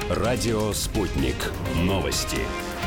Радио «Спутник». Новости.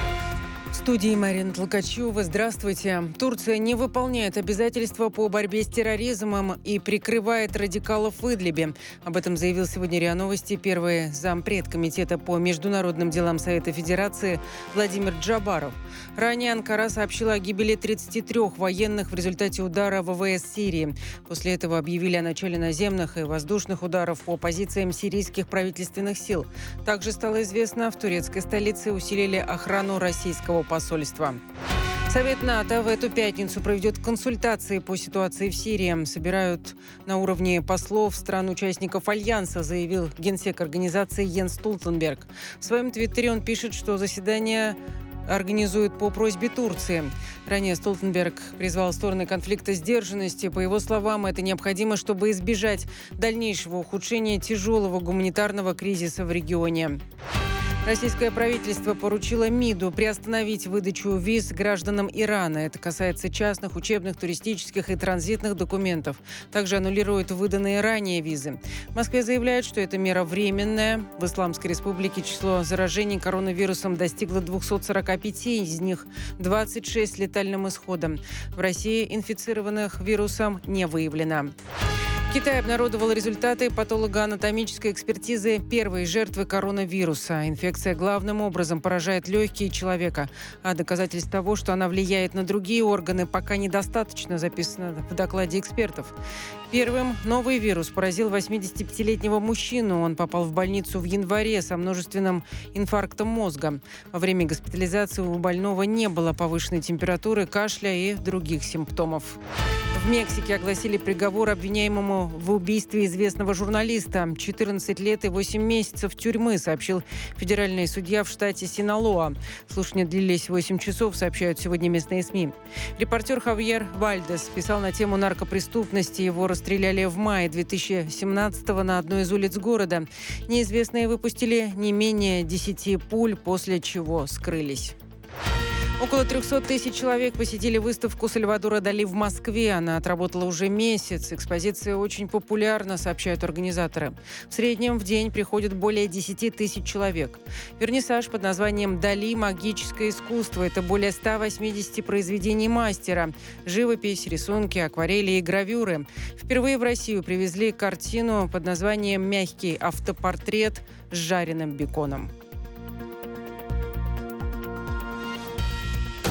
В студии Марина Толкачева. Здравствуйте. Турция не выполняет обязательства по борьбе с терроризмом и прикрывает радикалов в Идлибе. Об этом заявил сегодня РИА Новости первый зампред Комитета по международным делам Совета Федерации Владимир Джабаров. Ранее Анкара сообщила о гибели 33 военных в результате удара ВВС Сирии. После этого объявили о начале наземных и воздушных ударов по позициям сирийских правительственных сил. Также стало известно, в турецкой столице усилили охрану российского посольства. Совет НАТО в эту пятницу проведет консультации по ситуации в Сирии. Собирают на уровне послов стран-участников Альянса, заявил генсек организации Йенс Столтенберг. В своем твиттере он пишет, что заседание организуют по просьбе Турции. Ранее Столтенберг призвал стороны конфликта сдержанности. По его словам, это необходимо, чтобы избежать дальнейшего ухудшения тяжелого гуманитарного кризиса в регионе. Российское правительство поручило МИДу приостановить выдачу виз гражданам Ирана. Это касается частных, учебных, туристических и транзитных документов. Также аннулируют выданные ранее визы. В Москве заявляют, что эта мера временная. В Исламской Республике число заражений коронавирусом достигло 245, из них 26 с летальным исходом. В России инфицированных вирусом не выявлено. Китай обнародовал результаты патологоанатомической экспертизы первой жертвы коронавируса. Инфекция главным образом поражает легкие человека, а доказательств того, что она влияет на другие органы, пока недостаточно, записано в докладе экспертов. Первым новый вирус поразил 85-летнего мужчину. Он попал в больницу в январе со множественным инфарктом мозга. Во время госпитализации у больного не было повышенной температуры, кашля и других симптомов. В Мексике огласили приговор обвиняемому в убийстве известного журналиста. 14 лет и 8 месяцев тюрьмы, сообщил федеральный судья в штате Синалоа. Слушания длились 8 часов, сообщают сегодня местные СМИ. Репортер Хавьер Вальдес писал на тему наркопреступности. Его расстреляли в мае 2017-го на одной из улиц города. Неизвестные выпустили не менее 10 пуль, после чего скрылись. Около 300 тысяч человек посетили выставку Сальвадора Дали в Москве. Она отработала уже месяц. Экспозиция очень популярна, сообщают организаторы. В среднем в день приходит более 10 тысяч человек. Вернисаж под названием «Дали. Магическое искусство». Это более 180 произведений мастера. Живопись, рисунки, акварели и гравюры. Впервые в Россию привезли картину под названием «Мягкий автопортрет с жареным беконом».